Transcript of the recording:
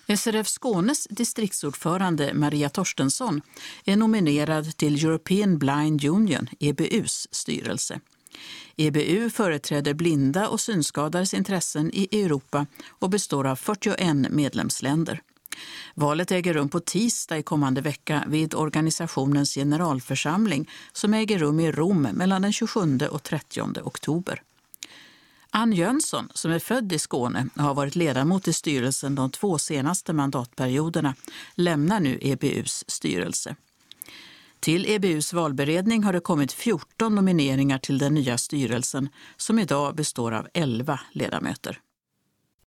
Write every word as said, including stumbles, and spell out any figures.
S R F Skånes distriktsordförande Maria Torstensson är nominerad till European Blind Union, E B U:s styrelse. E B U företräder blinda och synskadades intressen i Europa och består av fyrtioett medlemsländer. Valet äger rum på tisdag i kommande vecka vid organisationens generalförsamling som äger rum i Rom mellan den tjugosjunde och trettionde oktober. Ann Jönsson, som är född i Skåne och har varit ledamot i styrelsen de två senaste mandatperioderna, lämnar nu E B U:s styrelse. Till E B U:s valberedning har det kommit fjorton nomineringar till den nya styrelsen som idag består av elva ledamöter.